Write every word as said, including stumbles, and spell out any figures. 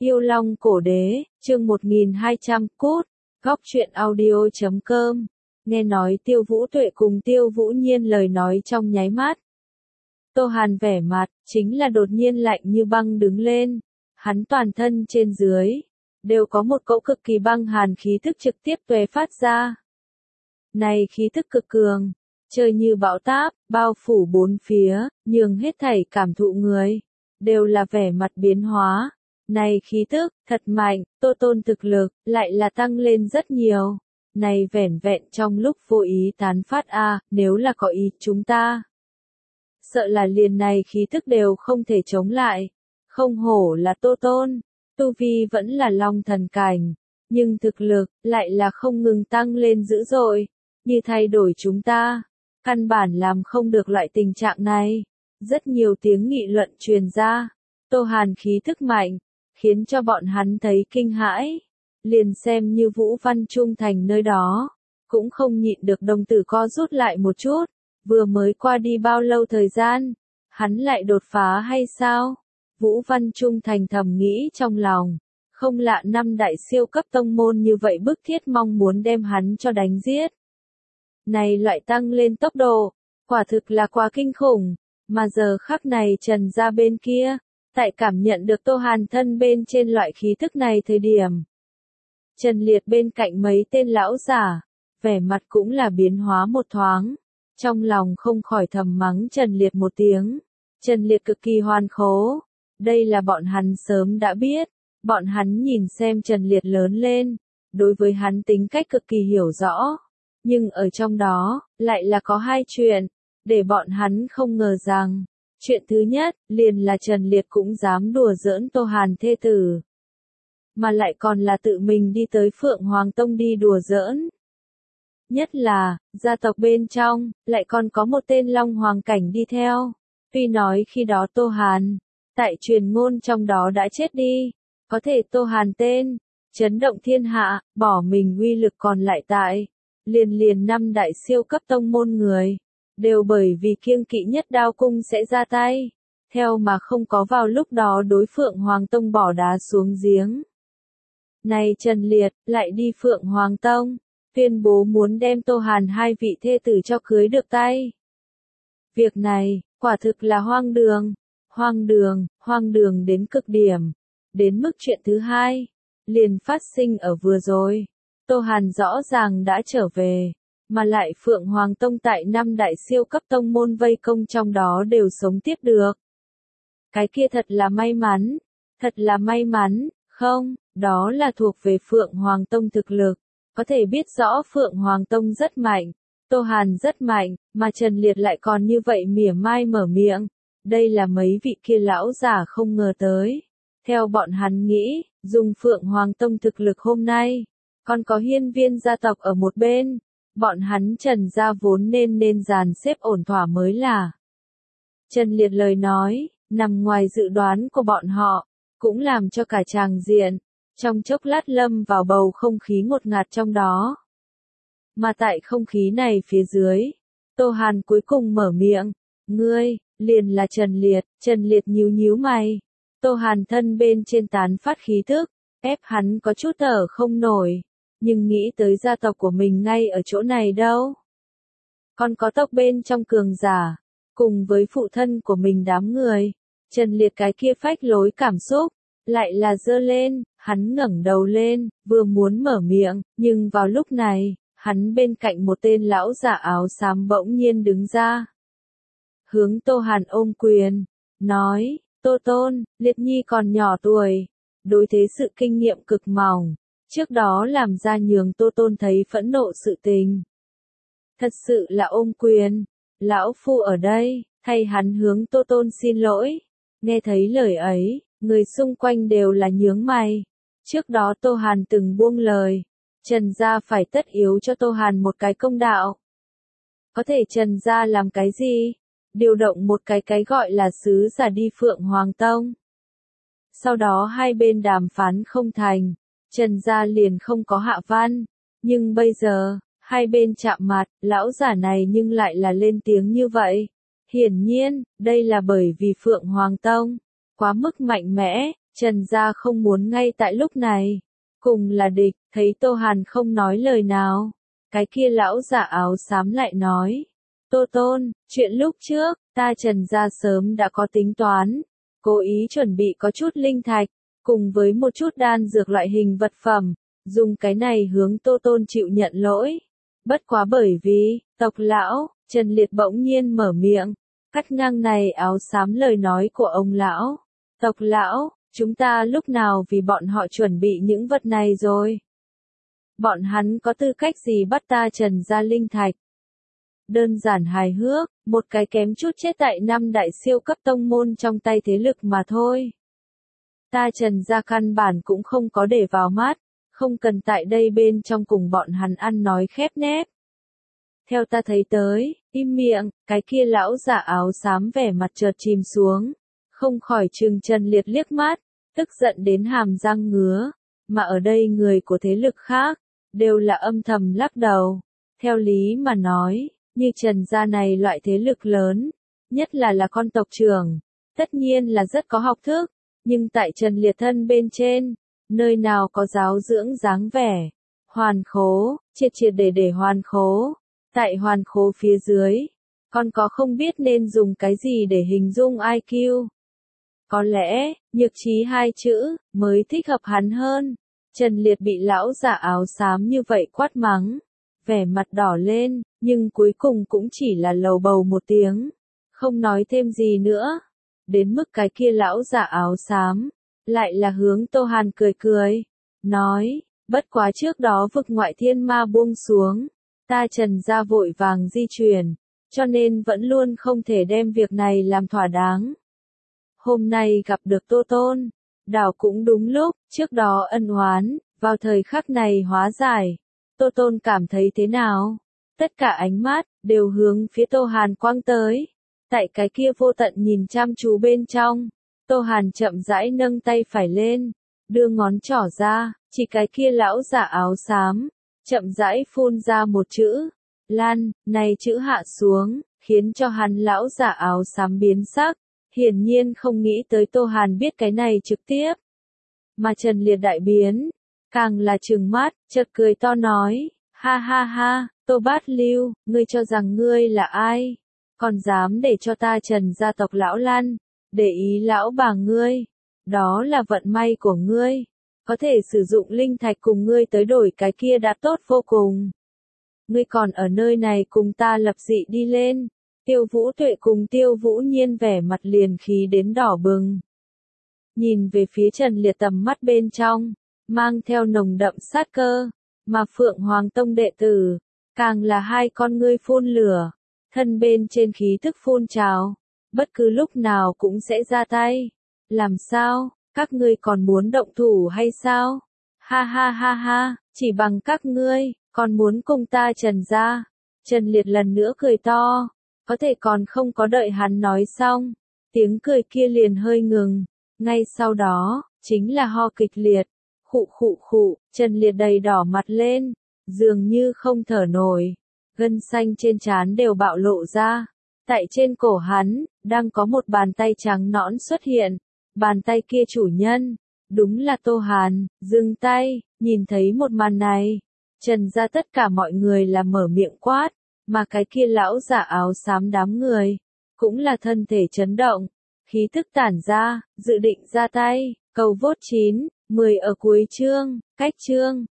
Yêu Long Cổ Đế, chương một nghìn hai trăm, cút, góc truyện audio chấm com. Nghe nói Tiêu Vũ Tuệ cùng Tiêu Vũ Nhiên lời nói trong nháy mắt. Tô Hàn vẻ mặt, chính là đột nhiên lạnh như băng đứng lên. Hắn toàn thân trên dưới, đều có một cỗ cực kỳ băng hàn khí thức trực tiếp tuế phát ra. Này khí thức cực cường, chơi như bão táp, bao phủ bốn phía, nhường hết thảy cảm thụ người, đều là vẻ mặt biến hóa. Này khí tức, thật mạnh, Tô Tôn thực lực, lại là tăng lên rất nhiều. Này vẻn vẹn trong lúc vô ý tán phát a, nếu là có ý chúng ta. Sợ là liền này khí tức đều không thể chống lại. Không hổ là Tô Tôn, tu vi vẫn là long thần cảnh, nhưng thực lực, lại là không ngừng tăng lên dữ dội, như thay đổi chúng ta. Căn bản làm không được loại tình trạng này. Rất nhiều tiếng nghị luận truyền ra, Tô Hàn khí thức mạnh, khiến cho bọn hắn thấy kinh hãi. Liền xem như Vũ Văn Trung Thành nơi đó, cũng không nhịn được đồng tử co rút lại một chút. Vừa mới qua đi bao lâu thời gian, hắn lại đột phá hay sao? Vũ Văn Trung Thành thầm nghĩ trong lòng, không lạ năm đại siêu cấp tông môn như vậy bức thiết mong muốn đem hắn cho đánh giết. Này loại tăng lên tốc độ, quả thực là quá kinh khủng, mà giờ khắc này Trần gia bên kia, tại cảm nhận được Tô Hàn thân bên trên loại khí thức này thời điểm. Trần Liệt bên cạnh mấy tên lão giả, vẻ mặt cũng là biến hóa một thoáng, trong lòng không khỏi thầm mắng Trần Liệt một tiếng. Trần Liệt cực kỳ hoàn khố, đây là bọn hắn sớm đã biết, bọn hắn nhìn xem Trần Liệt lớn lên, đối với hắn tính cách cực kỳ hiểu rõ, nhưng ở trong đó, lại là có hai chuyện, để bọn hắn không ngờ rằng. Chuyện thứ nhất, liền là Trần Liệt cũng dám đùa giỡn Tô Hàn thê tử. Mà lại còn là tự mình đi tới Phượng Hoàng Tông đi đùa giỡn. Nhất là, gia tộc bên trong, lại còn có một tên Long Hoàng Cảnh đi theo. Tuy nói khi đó Tô Hàn, tại truyền ngôn trong đó đã chết đi, có thể Tô Hàn tên, chấn động thiên hạ, bỏ mình uy lực còn lại tại. Liền liền năm đại siêu cấp tông môn người, đều bởi vì kiêng kỵ Nhất Đao Cung sẽ ra tay, theo mà không có vào lúc đó đối Phượng Hoàng Tông bỏ đá xuống giếng. Này Trần Liệt, lại đi Phượng Hoàng Tông, tuyên bố muốn đem Tô Hàn hai vị thê tử cho cưới được tay. Việc này, quả thực là hoang đường, hoang đường, hoang đường đến cực điểm. Đến mức chuyện thứ hai, liền phát sinh ở vừa rồi. Tô Hàn rõ ràng đã trở về, mà lại Phượng Hoàng Tông tại năm đại siêu cấp tông môn vây công trong đó đều sống tiếp được. Cái kia thật là may mắn, thật là may mắn, không, đó là thuộc về Phượng Hoàng Tông thực lực, có thể biết rõ Phượng Hoàng Tông rất mạnh, Tô Hàn rất mạnh, mà Trần Liệt lại còn như vậy mỉa mai mở miệng, đây là mấy vị kia lão giả không ngờ tới. Theo bọn hắn nghĩ, dùng Phượng Hoàng Tông thực lực hôm nay, còn có hiên viên gia tộc ở một bên, bọn hắn Trần gia vốn nên nên dàn xếp ổn thỏa mới là. Trần Liệt lời nói, nằm ngoài dự đoán của bọn họ, cũng làm cho cả tràng diện, trong chốc lát lâm vào bầu không khí ngột ngạt trong đó. Mà tại không khí này phía dưới, Tô Hàn cuối cùng mở miệng, ngươi, liền là Trần Liệt. Trần Liệt nhíu nhíu mày, Tô Hàn thân bên trên tán phát khí thức, ép hắn có chút thở không nổi. Nhưng nghĩ tới gia tộc của mình ngay ở chỗ này đâu. Còn có tộc bên trong cường giả, cùng với phụ thân của mình đám người, Trần Liệt cái kia phách lối cảm xúc, lại là dơ lên, hắn ngẩng đầu lên, vừa muốn mở miệng, nhưng vào lúc này, hắn bên cạnh một tên lão giả áo xám bỗng nhiên đứng ra. Hướng Tô Hàn ôm quyền, nói, Tô Tôn, Liệt Nhi còn nhỏ tuổi, đối thế sự kinh nghiệm cực mỏng. Trước đó làm ra nhường Tô Tôn thấy phẫn nộ sự tình. Thật sự là ôm quyền, lão phu ở đây, thay hắn hướng Tô Tôn xin lỗi. Nghe thấy lời ấy, người xung quanh đều là nhướng mày. Trước đó Tô Hàn từng buông lời, Trần gia phải tất yếu cho Tô Hàn một cái công đạo. Có thể Trần gia làm cái gì? Điều động một cái cái gọi là sứ giả đi Phượng Hoàng Tông. Sau đó hai bên đàm phán không thành. Trần gia liền không có hạ văn, nhưng bây giờ, hai bên chạm mặt, lão giả này nhưng lại là lên tiếng như vậy. Hiển nhiên, đây là bởi vì Phượng Hoàng Tông, quá mức mạnh mẽ, Trần gia không muốn ngay tại lúc này. Cùng là địch, thấy Tô Hàn không nói lời nào. Cái kia lão giả áo xám lại nói. Tô Tôn, chuyện lúc trước, ta Trần gia sớm đã có tính toán. Cố ý chuẩn bị có chút linh thạch, cùng với một chút đan dược loại hình vật phẩm. Dùng cái này hướng Tô Tôn chịu nhận lỗi. Bất quá bởi vì, tộc lão, Trần Liệt bỗng nhiên mở miệng. Cắt ngang này áo xám lời nói của ông lão. Tộc lão, chúng ta lúc nào vì bọn họ chuẩn bị những vật này rồi? Bọn hắn có tư cách gì bắt ta Trần gia linh thạch? Đơn giản hài hước, một cái kém chút chết tại năm đại siêu cấp tông môn trong tay thế lực mà thôi. Ta Trần gia căn bản cũng không có để vào mắt, không cần tại đây bên trong cùng bọn hắn ăn nói khép nép. Theo ta thấy tới, im miệng, cái kia lão giả áo xám vẻ mặt chợt chìm xuống, không khỏi trừng Trần Liệt liếc mắt, tức giận đến hàm răng ngứa, mà ở đây người của thế lực khác, đều là âm thầm lắc đầu. Theo lý mà nói, như Trần gia này loại thế lực lớn, nhất là là con tộc trưởng, tất nhiên là rất có học thức, nhưng tại Trần Liệt thân bên trên, nơi nào có giáo dưỡng dáng vẻ, hoàn khố, triệt triệt để để hoàn khố, tại hoàn khố phía dưới, còn có không biết nên dùng cái gì để hình dung i kiu. Có lẽ, nhược trí hai chữ, mới thích hợp hắn hơn. Trần Liệt bị lão giả áo xám như vậy quát mắng, vẻ mặt đỏ lên, nhưng cuối cùng cũng chỉ là lầu bầu một tiếng, không nói thêm gì nữa. Đến mức cái kia lão giả áo xám, lại là hướng Tô Hàn cười cười, nói, bất quá trước đó vực ngoại thiên ma buông xuống, ta Trần gia vội vàng di chuyển, cho nên vẫn luôn không thể đem việc này làm thỏa đáng. Hôm nay gặp được Tô Tôn, đảo cũng đúng lúc, trước đó ân oán, vào thời khắc này hóa giải. Tô Tôn cảm thấy thế nào? Tất cả ánh mắt, đều hướng phía Tô Hàn quang tới. Tại cái kia vô tận nhìn chăm chú bên trong, Tô Hàn chậm rãi nâng tay phải lên, đưa ngón trỏ ra, chỉ cái kia lão giả áo xám, chậm rãi phun ra một chữ, Lan, này chữ hạ xuống, khiến cho hắn lão giả áo xám biến sắc, hiển nhiên không nghĩ tới Tô Hàn biết cái này trực tiếp. Mà Trần Liệt đại biến, càng là trừng mắt, chợt cười to nói, ha ha ha, Tô Bát Lưu, ngươi cho rằng ngươi là ai? Còn dám để cho ta Trần gia tộc lão Lan, để ý lão bà ngươi, đó là vận may của ngươi, có thể sử dụng linh thạch cùng ngươi tới đổi cái kia đã tốt vô cùng. Ngươi còn ở nơi này cùng ta lập dị đi lên. Tiêu Vũ Tuệ cùng Tiêu Vũ Nhiên vẻ mặt liền khí đến đỏ bừng. Nhìn về phía Trần Liệt tầm mắt bên trong, mang theo nồng đậm sát cơ, mà Phượng Hoàng Tông đệ tử, càng là hai con ngươi phun lửa, thân bên trên khí thức phun trào, bất cứ lúc nào cũng sẽ ra tay. Làm sao, các ngươi còn muốn động thủ hay sao? Ha ha ha ha, chỉ bằng các ngươi, còn muốn cùng ta Trần gia. Trần Liệt lần nữa cười to. Có thể còn không có đợi hắn nói xong, tiếng cười kia liền hơi ngừng, ngay sau đó, chính là ho kịch liệt, khụ khụ khụ, Trần Liệt đầy đỏ mặt lên, dường như không thở nổi, gân xanh trên trán đều bạo lộ ra, tại trên cổ hắn, đang có một bàn tay trắng nõn xuất hiện, bàn tay kia chủ nhân, đúng là Tô Hàn. Dừng tay, nhìn thấy một màn này, Trần gia tất cả mọi người là mở miệng quát. Mà cái kia lão giả áo xám đám người, cũng là thân thể chấn động, khí tức tản ra, dự định ra tay, cầu vốt chín, mười ở cuối chương, cách chương.